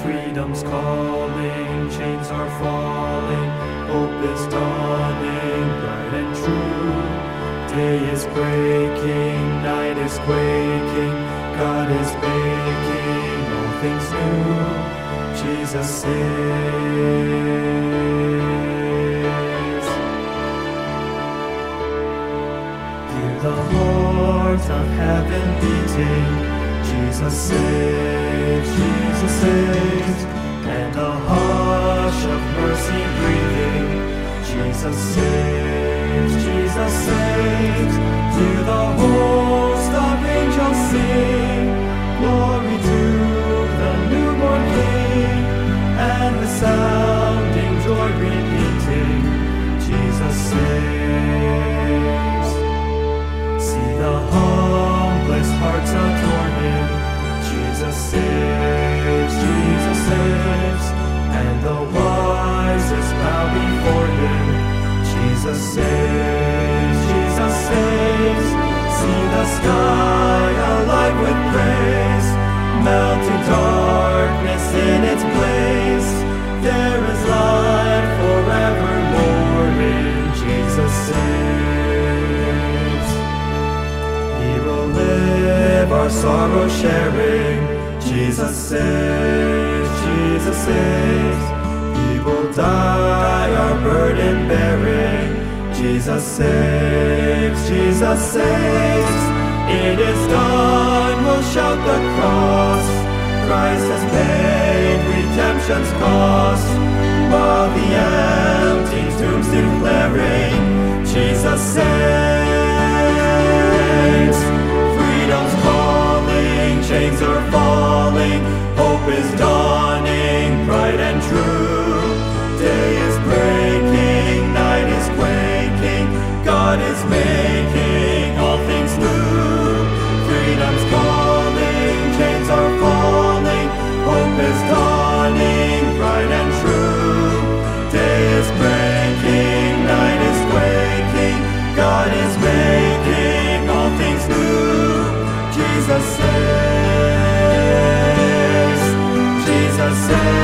Freedom's calling, chains are falling, hope is dawning, bright and true. Day is breaking, night is quaking, God is making all things new. Jesus saves. Hear the heart of heaven beating, Jesus saves, Jesus saves. And the hush of mercy breathing, Jesus saves, Jesus saves. Hear the host of angels sing, glory to the newborn King. And the sounding joy repeating, Jesus saves. See the humblest hearts adore Him, Jesus saves, Jesus saves. And the wisest bow before Him, Jesus saves, Jesus saves. See the sky alive with praise, melting darkness in its place. There is light forevermore in Jesus saves. He will live our sorrow sharing, Jesus saves, Jesus saves. He will die our burden bearing, Jesus saves, Jesus saves. It is done, we'll shout the cross, Christ has paid redemption's cost, while the empty tombs declaring, Jesus saves. Freedom's calling, chains are falling, hope is dawning, bright and true. Day is breaking, night is quaking, God is making all things new. Freedom's calling, chains are falling, hope is dawning, bright and true. Day is breaking, night is quaking, God is making all things new. Jesus saves, Jesus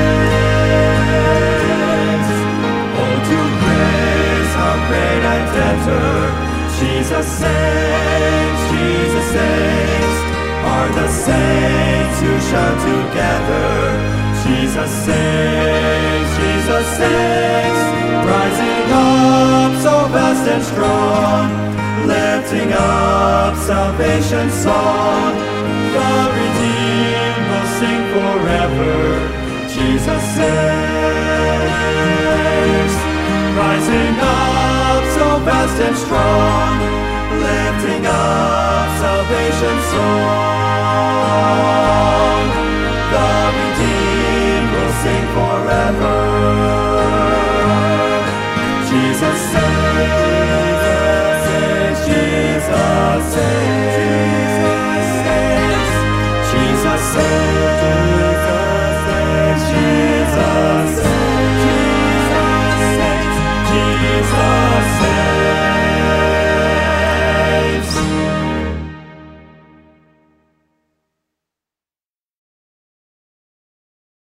saves. Oh, to praise how great and tender, Jesus saves, Jesus saves. Are the saints who shout together, Jesus saves, Jesus saves. Rising up so vast and strong, lifting up salvation's song. The redeemed will sing forever, Jesus saves. Rising up so vast and strong, lifting up salvation's song. The redeemed will sing forever, Jesus saves, Jesus saves, Jesus saves.